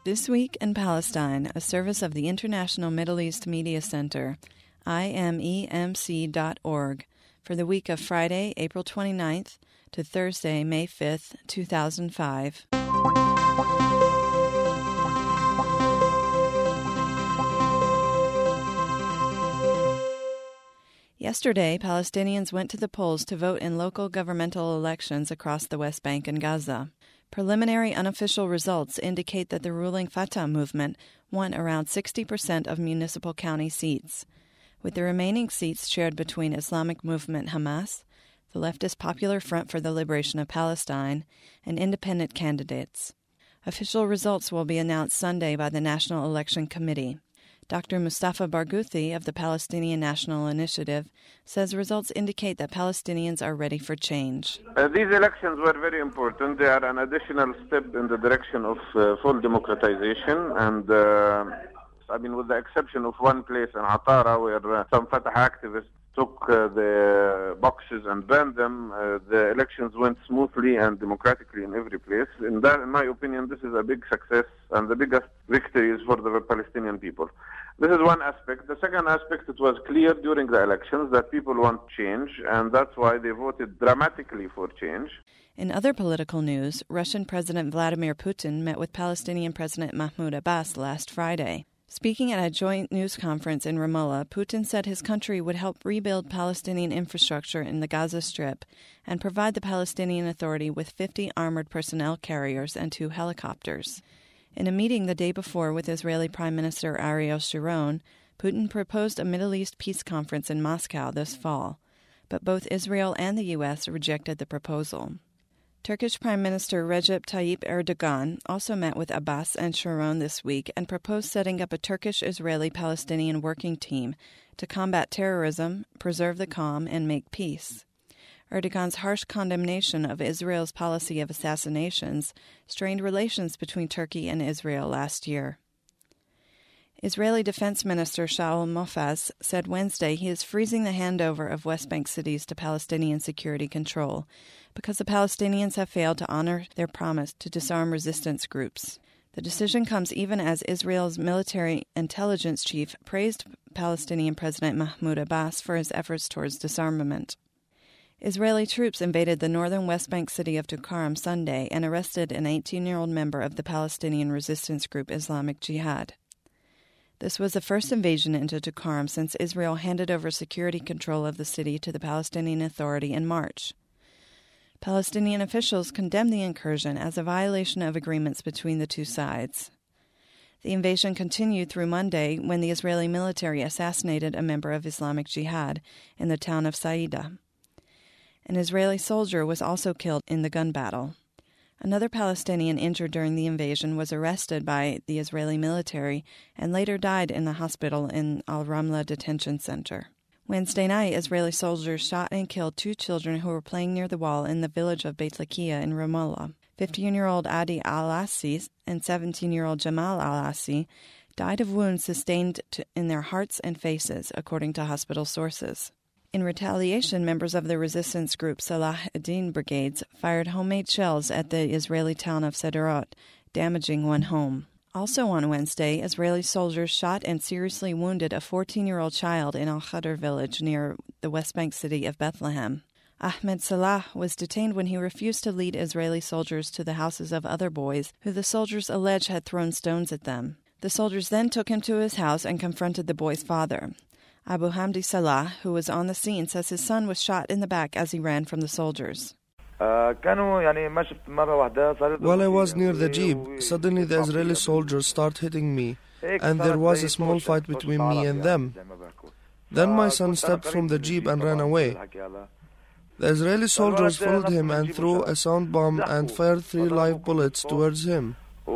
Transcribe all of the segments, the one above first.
This Week in Palestine, a service of the International Middle East Media Center, imemc.org, for the week of Friday, April 29th to Thursday, May 5th, 2005. Yesterday, Palestinians went to the polls to vote in local governmental elections across the West Bank and Gaza. Preliminary unofficial results indicate that the ruling Fatah movement won around 60% of municipal county seats, with the remaining seats shared between Islamic movement Hamas, the leftist Popular Front for the Liberation of Palestine, and independent candidates. Official results will be announced Sunday by the National Election Committee. Dr. Mustafa Barghouti of the Palestinian National Initiative says results indicate that Palestinians are ready for change. These elections were very important. They are an additional step in the direction of full democratization and with the exception of one place in Atara where some Fatah activists took the boxes and burned them, the elections went smoothly and democratically in every place. In my opinion, this is a big success and the biggest victory is for the Palestinian people. This is one aspect. The second aspect, it was clear during the elections that people want change, and that's why they voted dramatically for change. In other political news, Russian President Vladimir Putin met with Palestinian President Mahmoud Abbas last Friday. Speaking at a joint news conference in Ramallah, Putin said his country would help rebuild Palestinian infrastructure in the Gaza Strip and provide the Palestinian Authority with 50 armored personnel carriers and 2 helicopters. In a meeting the day before with Israeli Prime Minister Ariel Sharon, Putin proposed a Middle East peace conference in Moscow this fall, but both Israel and the U.S. rejected the proposal. Turkish Prime Minister Recep Tayyip Erdogan also met with Abbas and Sharon this week and proposed setting up a Turkish-Israeli-Palestinian working team to combat terrorism, preserve the calm, and make peace. Erdogan's harsh condemnation of Israel's policy of assassinations strained relations between Turkey and Israel last year. Israeli Defense Minister Shaul Mofaz said Wednesday he is freezing the handover of West Bank cities to Palestinian security control because the Palestinians have failed to honor their promise to disarm resistance groups. The decision comes even as Israel's military intelligence chief praised Palestinian President Mahmoud Abbas for his efforts towards disarmament. Israeli troops invaded the northern West Bank city of Tulkarm Sunday and arrested an 18-year-old member of the Palestinian resistance group Islamic Jihad. This was the first invasion into Tulkarm since Israel handed over security control of the city to the Palestinian Authority in March. Palestinian officials condemned the incursion as a violation of agreements between the two sides. The invasion continued through Monday when the Israeli military assassinated a member of Islamic Jihad in the town of Saida. An Israeli soldier was also killed in the gun battle. Another Palestinian injured during the invasion was arrested by the Israeli military and later died in the hospital in Al-Ramla detention center. Wednesday night, Israeli soldiers shot and killed 2 children who were playing near the wall in the village of Beit Lakia in Ramallah. 15-year-old Adi Al-Assi and 17-year-old Jamal Al-Assi died of wounds sustained in their hearts and faces, according to hospital sources. In retaliation, members of the resistance group Salah ad-Din Brigades fired homemade shells at the Israeli town of Sderot, damaging one home. Also on Wednesday, Israeli soldiers shot and seriously wounded a 14-year-old child in Al-Khadr village near the West Bank city of Bethlehem. Ahmed Salah was detained when he refused to lead Israeli soldiers to the houses of other boys who the soldiers alleged had thrown stones at them. The soldiers then took him to his house and confronted the boy's father. Abu Hamdi Salah, who was on the scene, says his son was shot in the back as he ran from the soldiers. While I was near the jeep, suddenly the Israeli soldiers started hitting me, and there was a small fight between me and them. Then my son stepped from the jeep and ran away. The Israeli soldiers followed him and threw a sound bomb and fired 3 live bullets towards him.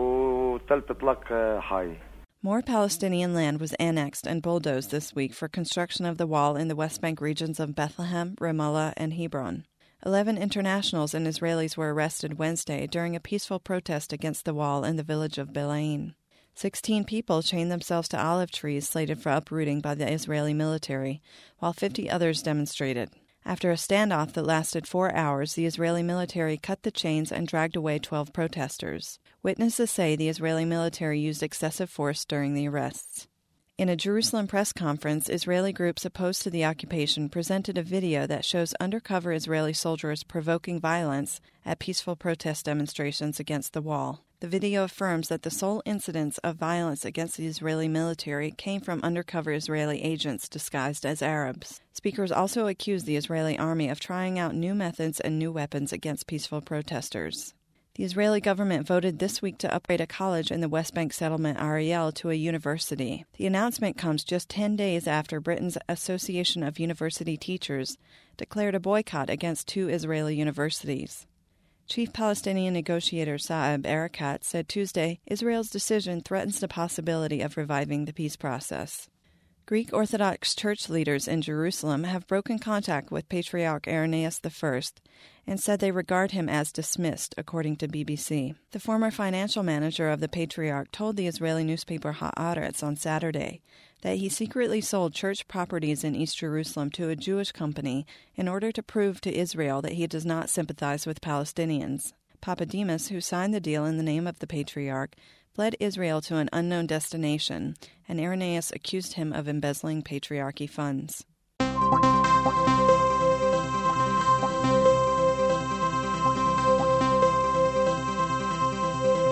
More Palestinian land was annexed and bulldozed this week for construction of the wall in the West Bank regions of Bethlehem, Ramallah, and Hebron. 11 internationals and Israelis were arrested Wednesday during a peaceful protest against the wall in the village of Belain. 16 people chained themselves to olive trees slated for uprooting by the Israeli military, while 50 others demonstrated. After a standoff that lasted 4 hours, the Israeli military cut the chains and dragged away 12 protesters. Witnesses say the Israeli military used excessive force during the arrests. In a Jerusalem press conference, Israeli groups opposed to the occupation presented a video that shows undercover Israeli soldiers provoking violence at peaceful protest demonstrations against the wall. The video affirms that the sole incidents of violence against the Israeli military came from undercover Israeli agents disguised as Arabs. Speakers also accused the Israeli army of trying out new methods and new weapons against peaceful protesters. The Israeli government voted this week to upgrade a college in the West Bank settlement Ariel to a university. The announcement comes just 10 days after Britain's Association of University Teachers declared a boycott against 2 Israeli universities. Chief Palestinian negotiator Saeb Erekat said Tuesday Israel's decision threatens the possibility of reviving the peace process. Greek Orthodox Church leaders in Jerusalem have broken contact with Patriarch Irenaeus I and said they regard him as dismissed, according to BBC. The former financial manager of the Patriarch told the Israeli newspaper Haaretz on Saturday that he secretly sold church properties in East Jerusalem to a Jewish company in order to prove to Israel that he does not sympathize with Palestinians. Papademos, who signed the deal in the name of the Patriarch, fled Israel to an unknown destination, and Irenaeus accused him of embezzling patriarchy funds.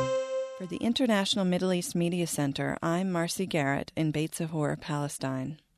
For the International Middle East Media Center, I'm Marcy Garrett in Beit Zahor, Palestine.